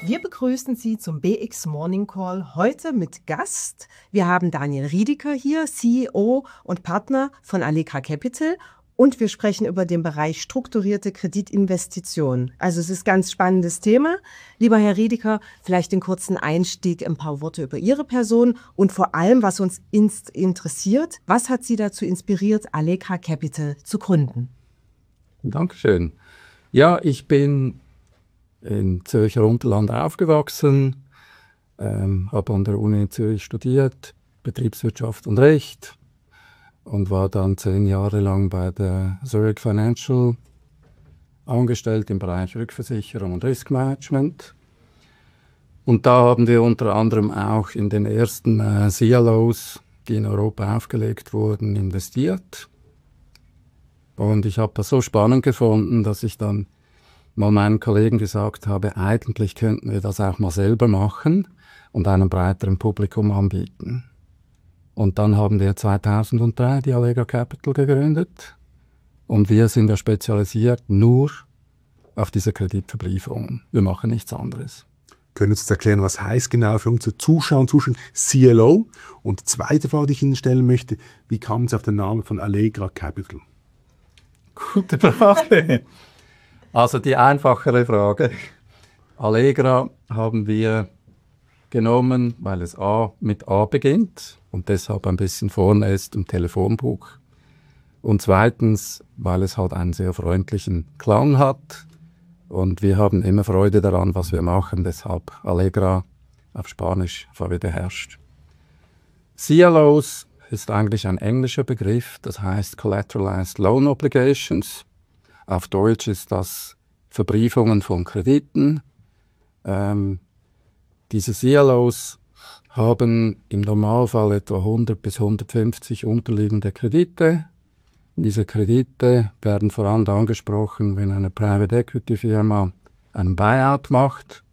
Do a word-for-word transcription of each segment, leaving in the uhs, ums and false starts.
Wir begrüßen Sie zum B X Morning Call heute mit Gast. Wir haben Daniel Riedeker hier, C E O und Partner von Allegra Capital. Und wir sprechen über den Bereich strukturierte Kreditinvestitionen. Also es ist ein ganz spannendes Thema. Lieber Herr Riedeker, vielleicht den kurzen Einstieg, ein paar Worte über Ihre Person und vor allem, was uns interessiert, was hat Sie dazu inspiriert, Allegra Capital zu gründen? Dankeschön. Ja, ich bin in Zürcher Unterland aufgewachsen, ähm, habe an der Uni in Zürich studiert, Betriebswirtschaft und Recht und war dann zehn Jahre lang bei der Zurich Financial angestellt im Bereich Rückversicherung und Riskmanagement. Und da haben wir unter anderem auch in den ersten äh, C L Os, die in Europa aufgelegt wurden, investiert. Und ich habe das so spannend gefunden, dass ich dann mal meinen Kollegen gesagt habe, eigentlich könnten wir das auch mal selber machen und einem breiteren Publikum anbieten. Und dann haben wir zweitausenddrei die Allegra Capital gegründet und wir sind ja spezialisiert nur auf diese Kreditverbriefungen. Wir machen nichts anderes. Können Sie uns erklären, was heißt genau für unsere Zuschauer und Zuschauer C L O? Und die zweite Frage, die ich Ihnen stellen möchte, wie kamen Sie auf den Namen von Allegra Capital? Gute Frage. Also die einfachere Frage. Allegra haben wir genommen, weil es A mit A beginnt und deshalb ein bisschen vorne ist im Telefonbuch. Und zweitens, weil es halt einen sehr freundlichen Klang hat. Und wir haben immer Freude daran, was wir machen. Deshalb Allegra auf Spanisch beherrscht. C L Os ist eigentlich ein englischer Begriff, das heißt Collateralized Loan Obligations. Auf Deutsch ist das Verbriefungen von Krediten. Ähm, diese C L Os haben im Normalfall etwa hundert bis hundertfünfzig unterliegende Kredite. Diese Kredite werden vor allem angesprochen, wenn eine Private Equity Firma einen Buyout macht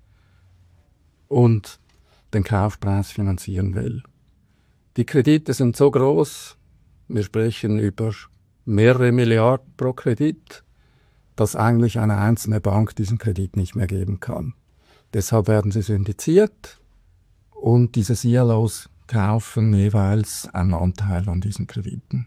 und den Kaufpreis finanzieren will. Die Kredite sind so groß, wir sprechen über mehrere Milliarden pro Kredit, dass eigentlich eine einzelne Bank diesen Kredit nicht mehr geben kann. Deshalb werden sie syndiziert und diese C L Os kaufen jeweils einen Anteil an diesen Krediten.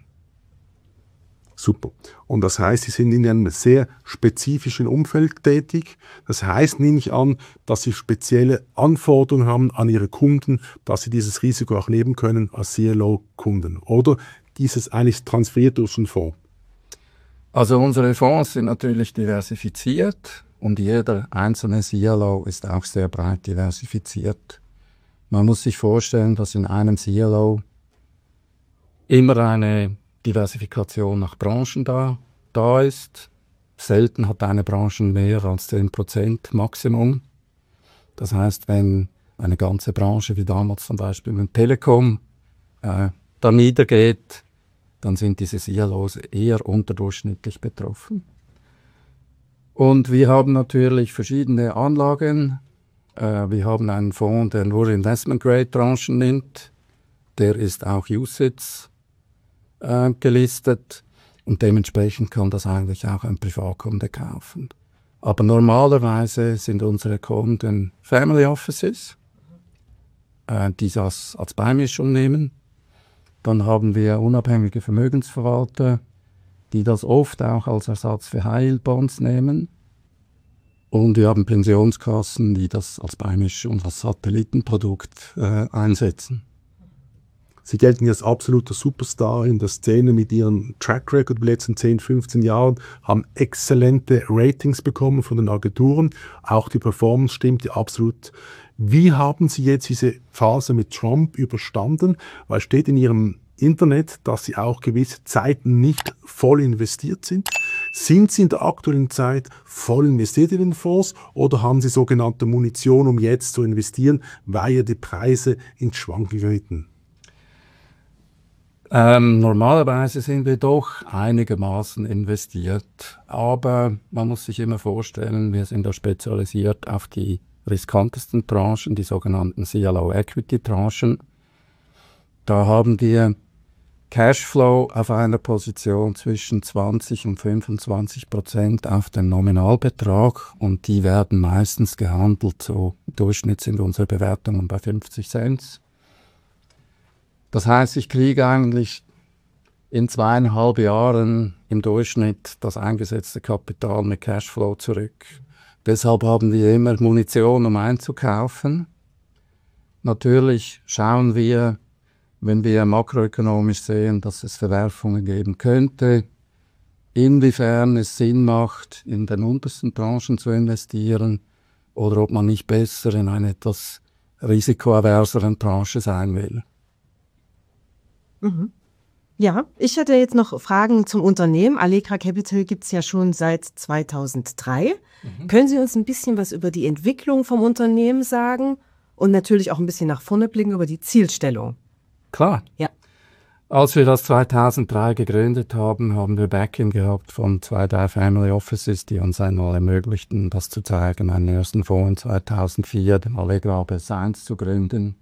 Super. Und das heißt, Sie sind in einem sehr spezifischen Umfeld tätig. Das heißt, nehme ich an, dass Sie spezielle Anforderungen haben an Ihre Kunden, dass Sie dieses Risiko auch nehmen können als C L O-Kunden. Oder dieses eigentlich transferiert durch einen Fonds? Also unsere Fonds sind natürlich diversifiziert und jeder einzelne C L O ist auch sehr breit diversifiziert. Man muss sich vorstellen, dass in einem C L O immer eine Diversifikation nach Branchen da, da ist. Selten hat eine Branche mehr als zehn Prozent Maximum. Das heißt, wenn eine ganze Branche, wie damals zum Beispiel mit Telekom, äh, da niedergeht, dann sind diese C L Os eher unterdurchschnittlich betroffen. Und wir haben natürlich verschiedene Anlagen. Äh, wir haben einen Fonds, der nur Investment-Grade-Tranchen nimmt. Der ist auch U C I T S äh, gelistet und dementsprechend kann das eigentlich auch ein Privatkunde kaufen. Aber normalerweise sind unsere Kunden Family Offices, äh, die das als Beimischung nehmen. Dann haben wir unabhängige Vermögensverwalter, die das oft auch als Ersatz für High Yield Bonds nehmen. Und wir haben Pensionskassen, die das als Beimischung, als Satellitenprodukt äh, einsetzen. Sie gelten als absoluter Superstar in der Szene mit Ihrem Track Record der letzten zehn, fünfzehn Jahren, haben exzellente Ratings bekommen von den Agenturen. Auch die Performance stimmte absolut. Wie haben Sie jetzt diese Phase mit Trump überstanden? Weil es steht in Ihrem Internet, dass Sie auch gewisse Zeiten nicht voll investiert sind. Sind Sie in der aktuellen Zeit voll investiert in den Fonds oder haben Sie sogenannte Munition, um jetzt zu investieren, weil ja die Preise ins Schwanken geraten? Ähm, normalerweise sind wir doch einigermaßen investiert, aber man muss sich immer vorstellen, wir sind da spezialisiert auf die riskantesten Tranchen, die sogenannten C L O-Equity-Tranchen. Da haben wir Cashflow auf einer Position zwischen zwanzig und fünfundzwanzig Prozent auf den Nominalbetrag und die werden meistens gehandelt so Im Durchschnitt sind unsere Bewertungen bei fünfzig Cent. Das heißt, ich kriege eigentlich in zweieinhalb Jahren im Durchschnitt das eingesetzte Kapital mit Cashflow zurück. Deshalb haben wir immer Munition, um einzukaufen. Natürlich schauen wir, wenn wir makroökonomisch sehen, dass es Verwerfungen geben könnte, inwiefern es Sinn macht, in den untersten Branchen zu investieren oder ob man nicht besser in einer etwas risikoaverseren Branche sein will. Mhm. Ja, ich hätte jetzt noch Fragen zum Unternehmen. Allegra Capital gibt es ja schon seit zweitausenddrei. Mhm. Können Sie uns ein bisschen was über die Entwicklung vom Unternehmen sagen und natürlich auch ein bisschen nach vorne blicken über die Zielstellung? Klar. Ja. Als wir das zweitausenddrei gegründet haben, haben wir Backing gehabt von zwei, drei Family Offices, die uns einmal ermöglichten, das zu zeigen. Meinen ersten Fonds in zweitausendvier, den Allegra A B S eins zu gründen.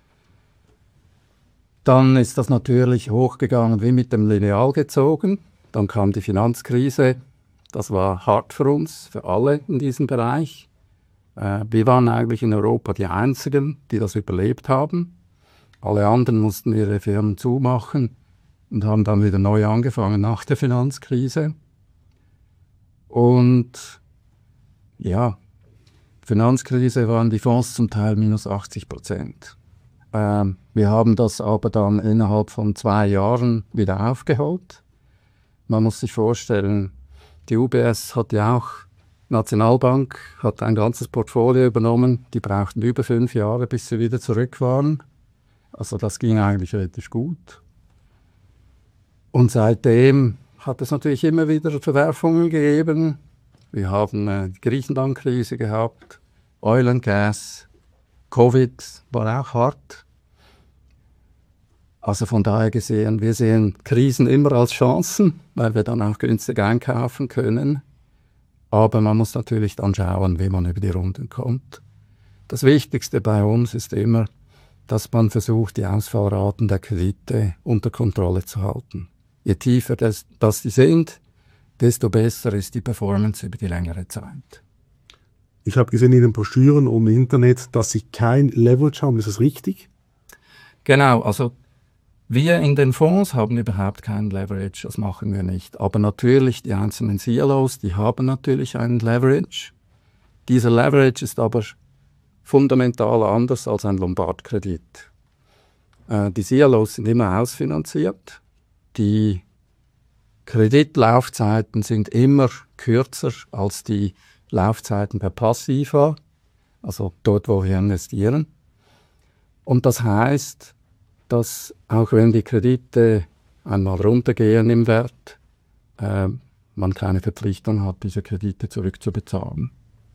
Dann ist das natürlich hochgegangen wie mit dem Lineal gezogen. Dann kam die Finanzkrise. Das war hart für uns, für alle in diesem Bereich. Äh, wir waren eigentlich in Europa die Einzigen, die das überlebt haben. Alle anderen mussten ihre Firmen zumachen und haben dann wieder neu angefangen nach der Finanzkrise. Und ja, Finanzkrise waren die Fonds zum Teil minus achtzig Prozent. Ähm, wir haben das aber dann innerhalb von zwei Jahren wieder aufgeholt. Man muss sich vorstellen, die U B S hat ja auch, Nationalbank hat ein ganzes Portfolio übernommen. Die brauchten über fünf Jahre, bis sie wieder zurück waren. Also das ging eigentlich relativ gut. Und seitdem hat es natürlich immer wieder Verwerfungen gegeben. Wir haben äh, die Griechenland-Krise gehabt, Oil and Gas, Covid war auch hart. Also von daher gesehen, wir sehen Krisen immer als Chancen, weil wir dann auch günstig einkaufen können. Aber man muss natürlich dann schauen, wie man über die Runden kommt. Das Wichtigste bei uns ist immer, dass man versucht, die Ausfallraten der Kredite unter Kontrolle zu halten. Je tiefer das, das die sind, desto besser ist die Performance über die längere Zeit. Ich habe gesehen in den Broschüren und im Internet, dass Sie kein Leverage haben. Ist das richtig? Genau, also wir in den Fonds haben überhaupt kein Leverage, das machen wir nicht. Aber natürlich die einzelnen C L Os, die haben natürlich einen Leverage. Dieser Leverage ist aber fundamental anders als ein Lombardkredit. Äh, die C L Os sind immer ausfinanziert. Die Kreditlaufzeiten sind immer kürzer als die Laufzeiten per Passiva, also dort, wo wir investieren. Und das heißt, dass auch wenn die Kredite einmal runtergehen im Wert, äh, man keine Verpflichtung hat, diese Kredite zurückzubezahlen.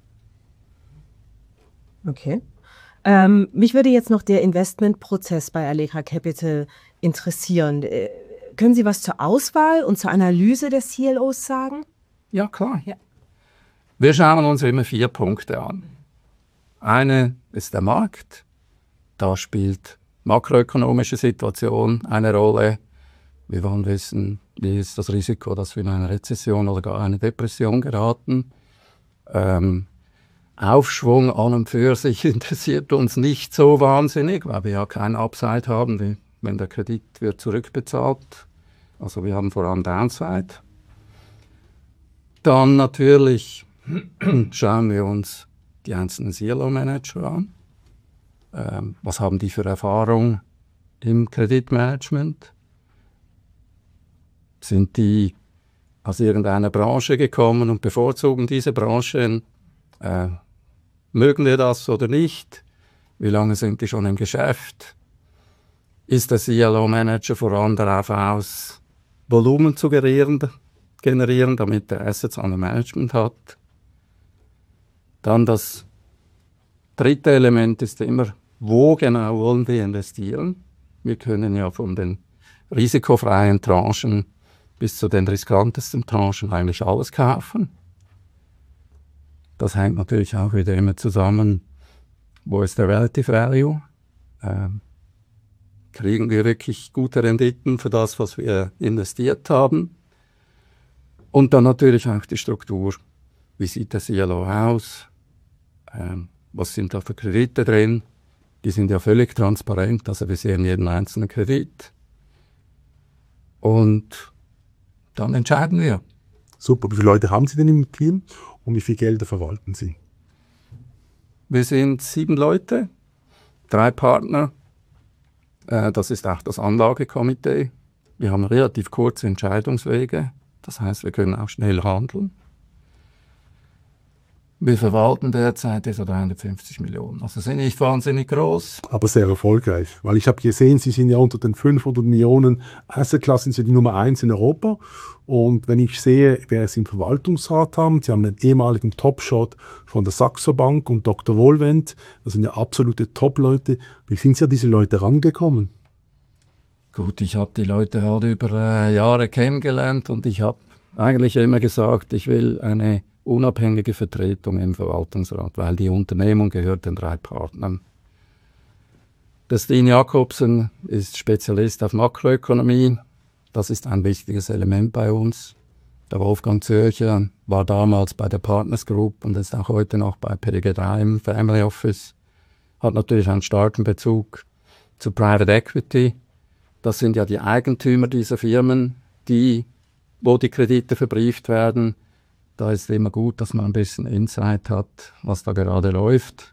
Okay. Ähm, mich würde jetzt noch der Investmentprozess bei Allegra Capital interessieren. Äh, können Sie was zur Auswahl und zur Analyse der C L Os sagen? Ja, klar. Ja. Wir schauen uns immer vier Punkte an. Eine ist der Markt. Da spielt makroökonomische Situation eine Rolle. Wir wollen wissen, wie ist das Risiko, dass wir in eine Rezession oder gar eine Depression geraten. Ähm, Aufschwung an und für sich interessiert uns nicht so wahnsinnig, weil wir ja keinen Upside haben, wie wenn der Kredit wird zurückbezahlt. Also wir haben vor allem Downside. Dann natürlich schauen wir uns die einzelnen C L O-Manager an. Ähm, was haben die für Erfahrung im Kreditmanagement? Sind die aus irgendeiner Branche gekommen und bevorzugen diese Branchen? Äh, mögen wir das oder nicht? Wie lange sind die schon im Geschäft? Ist der C L O-Manager vor allem darauf aus, Volumen zu generieren, generieren, damit er Assets under Management hat? Dann das dritte Element ist immer, wo genau wollen wir investieren? Wir können ja von den risikofreien Tranchen bis zu den riskantesten Tranchen eigentlich alles kaufen. Das hängt natürlich auch wieder immer zusammen, wo ist der Relative Value? Ähm, kriegen wir wirklich gute Renditen für das, was wir investiert haben? Und dann natürlich auch die Struktur. Wie sieht der C L O aus? Ähm, was sind da für Kredite drin. Die sind ja völlig transparent, also wir sehen jeden einzelnen Kredit. Und dann entscheiden wir. Super. Wie viele Leute haben Sie denn im Team und wie viel Gelder verwalten Sie? Wir sind sieben Leute, drei Partner. Äh, das ist auch das Anlagekomitee. Wir haben relativ kurze Entscheidungswege. Das heißt, wir können auch schnell handeln. Wir verwalten derzeit etwa dreihundertfünfzig Millionen. Also sind nicht wahnsinnig groß. Aber sehr erfolgreich. Weil ich habe gesehen, Sie sind ja unter den fünfhundert Millionen Assetklassen sind Sie die Nummer eins in Europa. Und wenn ich sehe, wer Sie im Verwaltungsrat haben, Sie haben einen ehemaligen Top-Shot von der Saxo Bank und Doktor Wohlwend. Das sind ja absolute Top-Leute. Wie sind Sie an diese Leute rangekommen? Gut, ich habe die Leute halt über äh, Jahre kennengelernt und ich habe eigentlich immer gesagt, ich will eine unabhängige Vertretung im Verwaltungsrat, weil die Unternehmung gehört den drei Partnern. Der Steen Jakobsen ist Spezialist auf Makroökonomie. Das ist ein wichtiges Element bei uns. Der Wolfgang Zürcher war damals bei der Partners Group und ist auch heute noch bei P D G drei im Family Office. Hat natürlich einen starken Bezug zu Private Equity. Das sind ja die Eigentümer dieser Firmen, die, wo die Kredite verbrieft werden. Da ist es immer gut, dass man ein bisschen Insight hat, was da gerade läuft.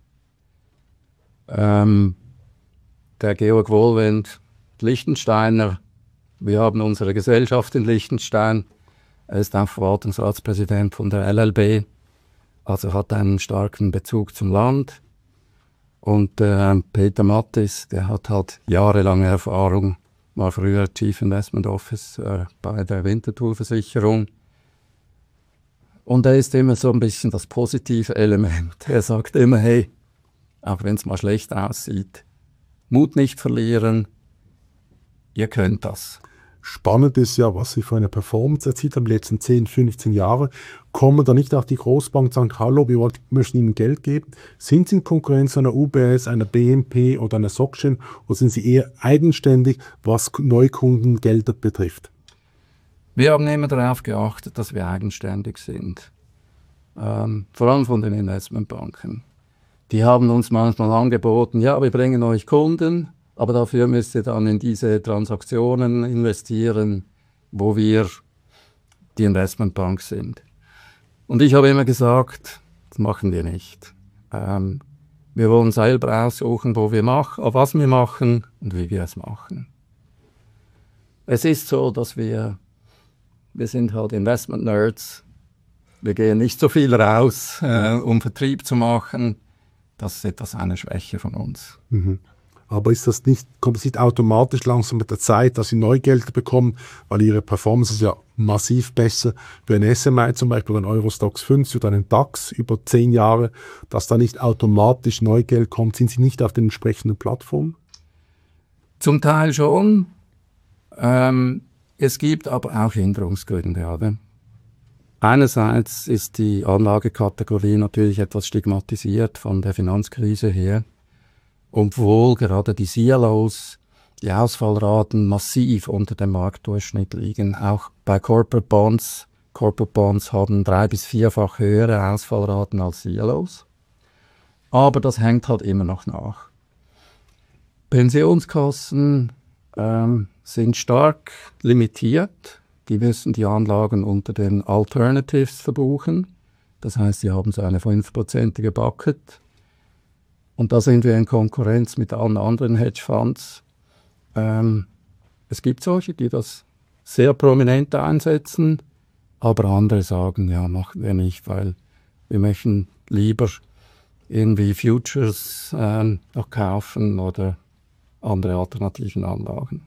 Ähm, der Georg Wohlwend, Liechtensteiner, wir haben unsere Gesellschaft in Liechtenstein. Er ist auch Verwaltungsratspräsident von der L L B, also hat einen starken Bezug zum Land. Und äh, Peter Mattis, der hat halt jahrelange Erfahrung, war früher Chief Investment Officer äh, bei der Winterthur-Versicherung. Und er ist immer so ein bisschen das positive Element. Er sagt immer, hey, auch wenn es mal schlecht aussieht, Mut nicht verlieren, ihr könnt das. Spannend ist ja, was Sie für eine Performance erzielt haben, die letzten zehn, fünfzehn Jahre. Kommen da nicht auch die Großbanken und sagen, hallo, wir wollen, möchten Ihnen Geld geben? Sind Sie in Konkurrenz einer U B S, einer B M P oder einer SocGen oder sind Sie eher eigenständig, was Neukundengelder betrifft? Wir haben immer darauf geachtet, dass wir eigenständig sind. Ähm, vor allem von den Investmentbanken. Die haben uns manchmal angeboten, ja, wir bringen euch Kunden, aber dafür müsst ihr dann in diese Transaktionen investieren, wo wir die Investmentbank sind. Und ich habe immer gesagt, das machen wir nicht. Ähm, wir wollen selber aussuchen, wo wir machen, was wir machen und wie wir es machen. Es ist so, dass wir Wir sind halt Investment-Nerds. Wir gehen nicht so viel raus, äh, um Vertrieb zu machen. Das ist etwas eine Schwäche von uns. Mhm. Aber ist das nicht, kommt es nicht automatisch langsam mit der Zeit, dass Sie Neugelder bekommen, weil Ihre Performance ist ja massiv besser für einen S M I zum Beispiel, oder einen Eurostoxx fünfzig oder einen DAX über zehn Jahre, dass da nicht automatisch Neugeld kommt? Sind Sie nicht auf den entsprechenden Plattformen? Zum Teil schon. Ähm, Es gibt aber auch Hinderungsgründe. Oder? Einerseits ist die Anlagekategorie natürlich etwas stigmatisiert von der Finanzkrise her, obwohl gerade die C L Os, die Ausfallraten massiv unter dem Marktdurchschnitt liegen. Auch bei Corporate Bonds. Corporate Bonds haben drei- bis vierfach höhere Ausfallraten als C L Os. Aber das hängt halt immer noch nach. Pensionskassen ähm, sind stark limitiert. Die müssen die Anlagen unter den Alternatives verbuchen. Das heißt, sie haben so eine fünfprozentige Bucket. Und da sind wir in Konkurrenz mit allen anderen Hedgefonds. Ähm, es gibt solche, die das sehr prominent einsetzen, aber andere sagen, ja, machen wir nicht, weil wir möchten lieber irgendwie Futures ähm, noch kaufen oder andere alternativen Anlagen.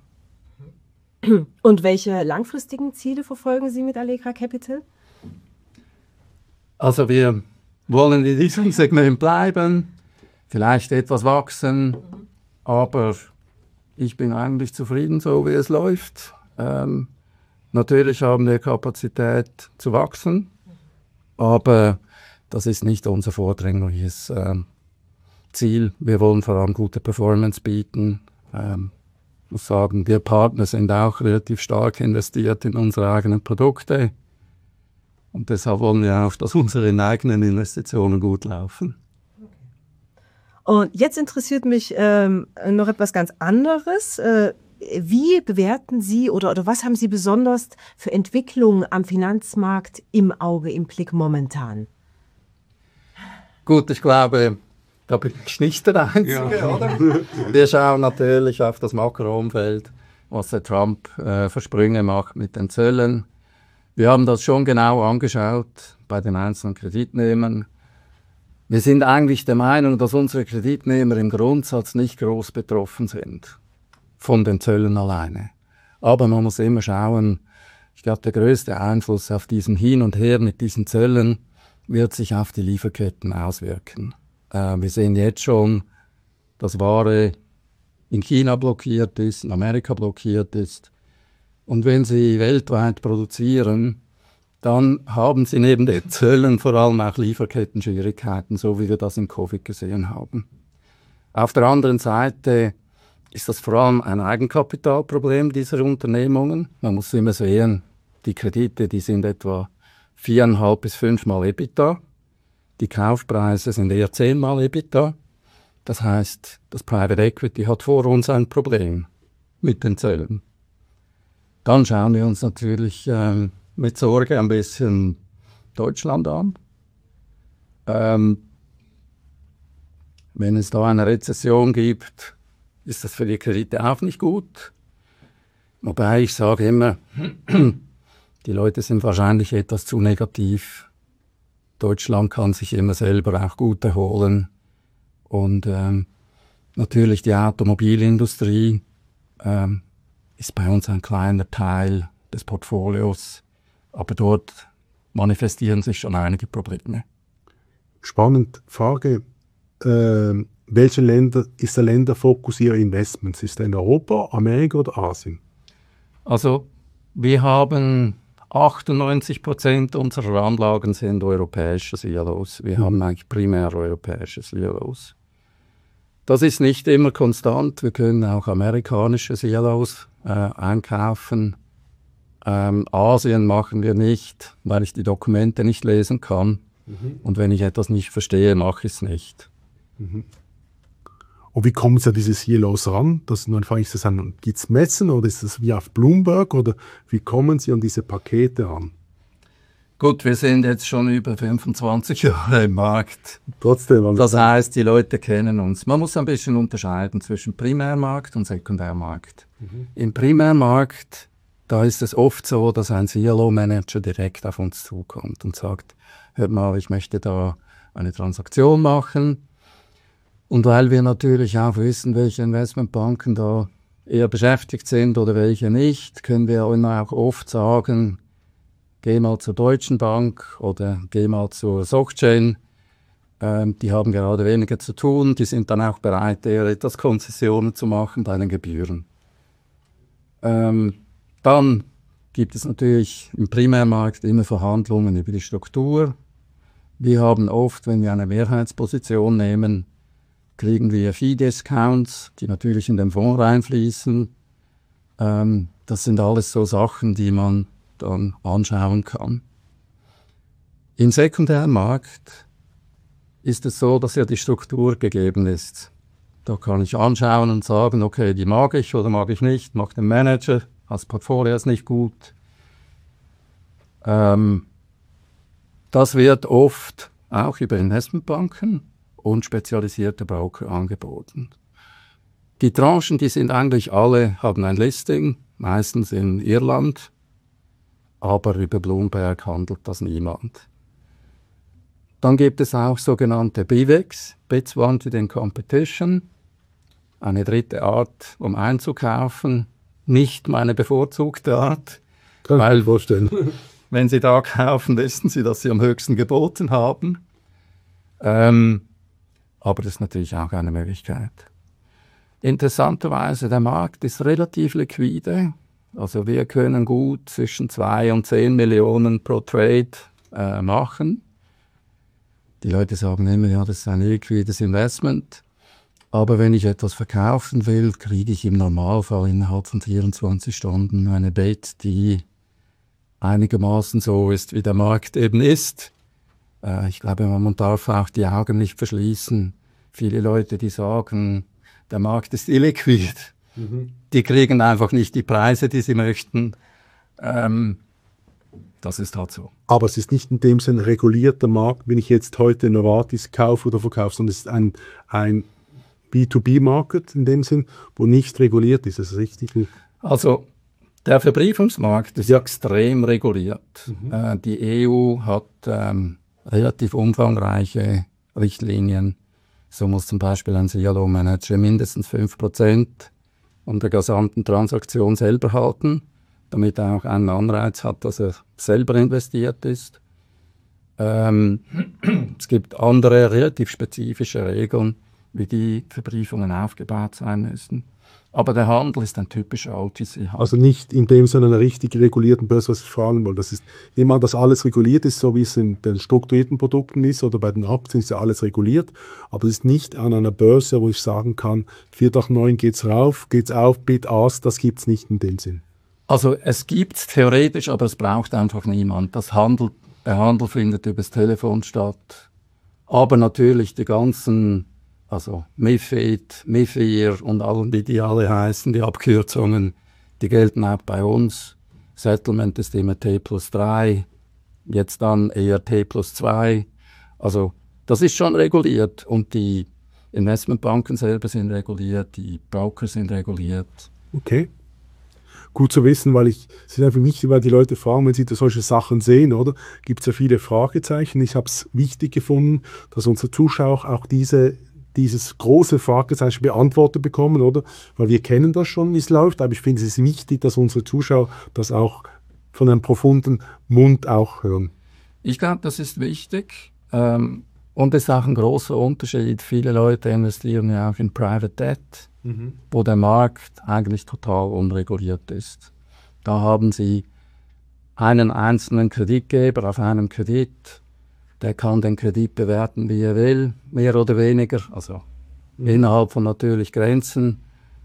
Und welche langfristigen Ziele verfolgen Sie mit Allegra Capital? Also wir wollen in diesem Segment bleiben, vielleicht etwas wachsen, aber ich bin eigentlich zufrieden, so wie es läuft. Ähm, natürlich haben wir Kapazität zu wachsen, aber das ist nicht unser vordringliches ähm, Ziel. Wir wollen vor allem gute Performance bieten. Ähm, Ich muss sagen, wir Partner sind auch relativ stark investiert in unsere eigenen Produkte. Und deshalb wollen wir auch, dass unsere eigenen Investitionen gut laufen. Und jetzt interessiert mich ähm, noch etwas ganz anderes. Äh, wie bewerten Sie oder, oder was haben Sie besonders für Entwicklungen am Finanzmarkt im Auge, im Blick momentan? Gut, ich glaube, da bin ich nicht der Einzige, ja. Oder? Wir schauen natürlich auf das Makroumfeld, was der Trump äh, für Sprünge macht mit den Zöllen. Wir haben das schon genau angeschaut bei den einzelnen Kreditnehmern. Wir sind eigentlich der Meinung, dass unsere Kreditnehmer im Grundsatz nicht groß betroffen sind von den Zöllen alleine. Aber man muss immer schauen, ich glaube, der größte Einfluss auf diesen Hin und Her mit diesen Zöllen wird sich auf die Lieferketten auswirken. Äh, wir sehen jetzt schon, dass Ware in China blockiert ist, in Amerika blockiert ist. Und wenn sie weltweit produzieren, dann haben sie neben den Zöllen vor allem auch Lieferketten-Schwierigkeiten, so wie wir das in Covid gesehen haben. Auf der anderen Seite ist das vor allem ein Eigenkapitalproblem dieser Unternehmungen. Man muss immer sehen, die Kredite, die sind etwa viereinhalb bis fünfmal EBITDA. Die Kaufpreise sind eher zehnmal EBITDA. Das heißt, das Private Equity hat vor uns ein Problem mit den Zöllen. Dann schauen wir uns natürlich ähm, mit Sorge ein bisschen Deutschland an. Ähm, wenn es da eine Rezession gibt, ist das für die Kredite auch nicht gut. Wobei ich sage immer, die Leute sind wahrscheinlich etwas zu negativ. Deutschland kann sich immer selber auch gut erholen. Und ähm, natürlich die Automobilindustrie ähm, ist bei uns ein kleiner Teil des Portfolios. Aber dort manifestieren sich schon einige Probleme. Spannend Frage. Äh, welche Länder ist der Länderfokus Ihrer Investments? Ist er in Europa, Amerika oder Asien? Also wir haben achtundneunzig Prozent unserer Anlagen sind europäische C L Os. Wir mhm. haben eigentlich primär europäische C L Os. Das ist nicht immer konstant. Wir können auch amerikanische C L Os äh, einkaufen. Ähm, Asien machen wir nicht, weil ich die Dokumente nicht lesen kann. Mhm. Und wenn ich etwas nicht verstehe, mache ich es nicht. Mhm. Und wie kommen Sie an diese C L Os ran? Das, nun fange ich das an, gibt es Messen oder ist das wie auf Bloomberg? Oder wie kommen Sie an diese Pakete ran? Gut, wir sind jetzt schon über fünfundzwanzig Jahre im Markt. Trotzdem. Das heißt, die Leute kennen uns. Man muss ein bisschen unterscheiden zwischen Primärmarkt und Sekundärmarkt. Mhm. Im Primärmarkt, da ist es oft so, dass ein C L O-Manager direkt auf uns zukommt und sagt, hört mal, ich möchte da eine Transaktion machen. Und weil wir natürlich auch wissen, welche Investmentbanken da eher beschäftigt sind oder welche nicht, können wir immer auch oft sagen, geh mal zur Deutschen Bank oder geh mal zur SocGen. Ähm, die haben gerade weniger zu tun, die sind dann auch bereit, eher etwas Konzessionen zu machen bei den Gebühren. Ähm, Dann gibt es natürlich im Primärmarkt immer Verhandlungen über die Struktur. Wir haben oft, wenn wir eine Mehrheitsposition nehmen, kriegen wir Fee-Discounts, die natürlich in den Fonds reinfließen. Ähm, das sind alles so Sachen, die man dann anschauen kann. Im Sekundärmarkt ist es so, dass ja die Struktur gegeben ist. Da kann ich anschauen und sagen, okay, die mag ich oder mag ich nicht, mag den Manager. Das Portfolio ist nicht gut. Ähm, das wird oft auch über Investmentbanken und spezialisierte Broker angeboten. Die Tranchen, die sind eigentlich alle, haben ein Listing, meistens in Irland, aber über Bloomberg handelt das niemand. Dann gibt es auch sogenannte B I V E Cs, Bits Wanted in Competition, eine dritte Art, um einzukaufen. Nicht meine bevorzugte Art, Kann weil, ich mir vorstellen. Wenn Sie da kaufen, wissen Sie, dass Sie am höchsten geboten haben. Ähm, aber das ist natürlich auch eine Möglichkeit. Interessanterweise, der Markt ist relativ liquide. Also wir können gut zwischen zwei und zehn Millionen pro Trade äh, machen. Die Leute sagen immer, ja, das ist ein liquides Investment. Aber wenn ich etwas verkaufen will, kriege ich im Normalfall innerhalb von vierundzwanzig Stunden eine Bid, die einigermaßen so ist, wie der Markt eben ist. Äh, ich glaube, man darf auch die Augen nicht verschließen. viele Leute, die sagen, der Markt ist illiquid. Mhm. Die kriegen einfach nicht die Preise, die sie möchten. Ähm, das ist halt so. Aber es ist nicht in dem Sinne regulierter Markt, wenn ich jetzt heute Novartis kaufe oder verkaufe, sondern es ist ein, ein B zwei B-Market in dem Sinn, wo nicht reguliert ist. Ist das richtig? Also der Verbriefungsmarkt ist ja. extrem reguliert. Mhm. Äh, die E U hat ähm, relativ umfangreiche Richtlinien. So muss zum Beispiel ein C L O-Manager mindestens fünf Prozent an der gesamten Transaktion selber halten, damit er auch einen Anreiz hat, dass er selber investiert ist. Ähm, es gibt andere relativ spezifische Regeln, wie die Verbriefungen aufgebaut sein müssen. Aber der Handel ist ein typischer O T C-Handel. Also nicht in dem Sinne einer richtig regulierten Börse, was ich fragen wollte. Das ist immer, dass alles reguliert ist, so wie es in den strukturierten Produkten ist oder bei den Aktien ist ja alles reguliert. Aber es ist nicht an einer Börse, wo ich sagen kann, vier nach neun geht's rauf, geht's auf, Bid Ask, das gibt's nicht in dem Sinn. Also es gibt's theoretisch, aber es braucht einfach niemand. Das Handel, der Handel findet übers Telefon statt. Aber natürlich die ganzen, also MiFID, MiFIR und alle, die die alle heißen, die Abkürzungen, die gelten auch bei uns. Settlement ist immer T plus drei, jetzt dann eher T plus zwei. Also das ist schon reguliert und die Investmentbanken selber sind reguliert, die Broker sind reguliert. Okay. Gut zu wissen, weil ich, es ist einfach wichtig, weil die Leute fragen, wenn sie da solche Sachen sehen, oder? Gibt es ja viele Fragezeichen. Ich habe es wichtig gefunden, dass unsere Zuschauer auch diese, dieses große Fragezeichen beantwortet bekommen, oder? Weil wir kennen das schon, wie es läuft, aber ich finde, es ist wichtig, dass unsere Zuschauer das auch von einem profunden Mund auch hören. Ich glaube, das ist wichtig. Ähm, und es ist auch ein großer Unterschied. Viele Leute investieren ja auch in Private Debt, mhm. wo der Markt eigentlich total unreguliert ist. Da haben Sie einen einzelnen Kreditgeber auf einem Kredit, der kann den Kredit bewerten, wie er will, mehr oder weniger, also mhm. innerhalb von natürlich Grenzen.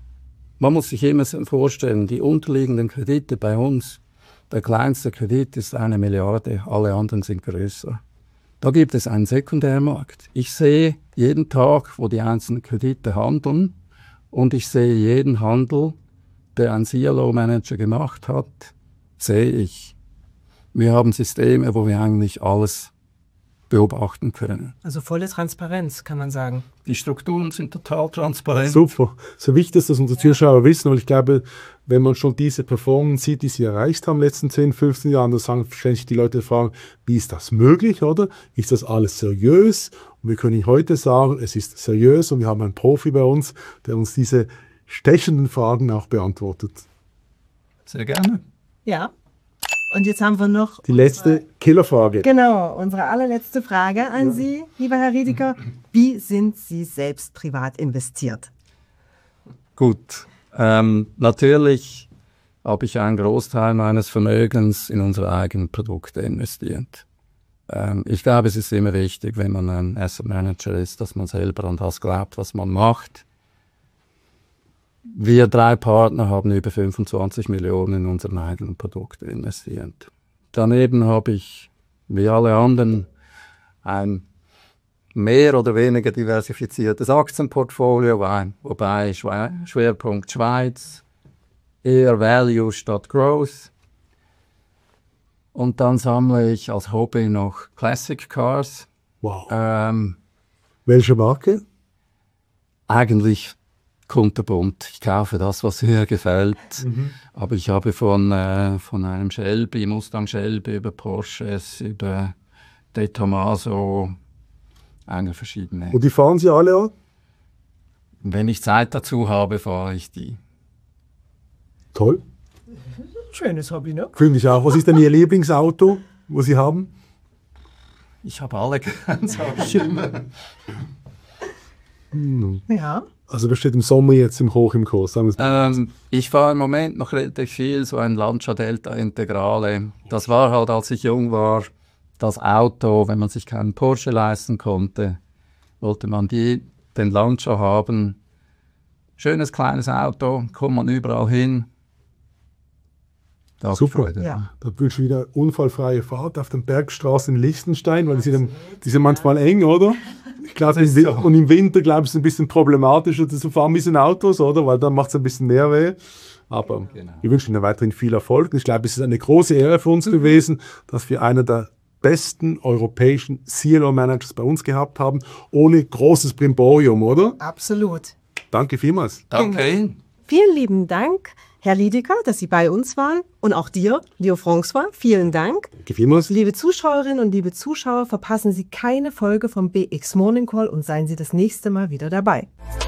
Man muss sich immer vorstellen, die unterliegenden Kredite bei uns, der kleinste Kredit ist eine Milliarde, alle anderen sind größer. Da gibt es einen Sekundärmarkt. Ich sehe jeden Tag, wo die einzelnen Kredite handeln, und ich sehe jeden Handel, der ein C L O-Manager gemacht hat, sehe ich. Wir haben Systeme, wo wir eigentlich alles beobachten können. Also volle Transparenz, kann man sagen. Die Strukturen sind total transparent. Super. So wichtig ist, dass unsere Zuschauer wissen, weil ich glaube, wenn man schon diese Performance sieht, die sie erreicht haben in den letzten zehn, fünfzehn Jahren, dann sagen ständig die Leute fragen, wie ist das möglich, oder? Ist das alles seriös? Und wir können heute sagen, es ist seriös und wir haben einen Profi bei uns, der uns diese stechenden Fragen auch beantwortet. Sehr gerne. Ja. Und jetzt haben wir noch die letzte Killerfrage. Genau, unsere allerletzte Frage an ja. Sie, lieber Herr Riediker. Wie sind Sie selbst privat investiert? Gut, ähm, natürlich habe ich einen Großteil meines Vermögens in unsere eigenen Produkte investiert. Ähm, ich glaube, es ist immer wichtig, wenn man ein Asset Manager ist, dass man selber an das glaubt, was man macht. Wir drei Partner haben über fünfundzwanzig Millionen in unsere eigenen Produkte investiert. Daneben habe ich, wie alle anderen, ein mehr oder weniger diversifiziertes Aktienportfolio, wobei Schwerpunkt Schweiz, eher Value statt Growth. Und dann sammle ich als Hobby noch Classic Cars. Wow. Ähm, Welche Marke? Eigentlich kunterbunt. Ich kaufe das, was mir gefällt. Mhm. Aber ich habe von, äh, von einem Shelby, Mustang Shelby, über Porsches, über De Tomaso, eine verschiedene. Und die fahren Sie alle an? Wenn ich Zeit dazu habe, fahre ich die. Toll. Schönes Hobby, ne? Finde ich auch. Was ist denn Ihr Lieblingsauto, was Sie haben? Ich habe alle ganz hm. Ja. Also das steht im Sommer jetzt im Hoch im Kurs. Ähm, ich fahre im Moment noch relativ viel, so ein Lancia Delta Integrale. Das war halt, als ich jung war, das Auto, wenn man sich keinen Porsche leisten konnte, wollte man die, den Lancia haben. Schönes kleines Auto, kommt man überall hin. Tag Super. Freude. Ja. Da wünsche ich wieder unfallfreie Fahrt auf den Bergstraßen in Liechtenstein, weil die sind, die sind manchmal eng, oder? Ich glaube, Das ist im- so. und im Winter, glaube ich, ist es ein bisschen problematischer zu fahren mit den Autos, oder? Weil dann macht es ein bisschen mehr weh. Aber Genau. wir wünschen Ihnen weiterhin viel Erfolg. Ich glaube, es ist eine große Ehre für uns gewesen, dass wir einer der besten europäischen C L O-Managers bei uns gehabt haben, ohne großes Brimborium, oder? Absolut. Danke vielmals. Danke Ihnen. Vielen lieben Dank, Herr Liedeker, dass Sie bei uns waren. Und auch dir, Leo François, vielen Dank. Danke vielmals. Liebe Zuschauerinnen und liebe Zuschauer, verpassen Sie keine Folge vom B X Morning Call und seien Sie das nächste Mal wieder dabei.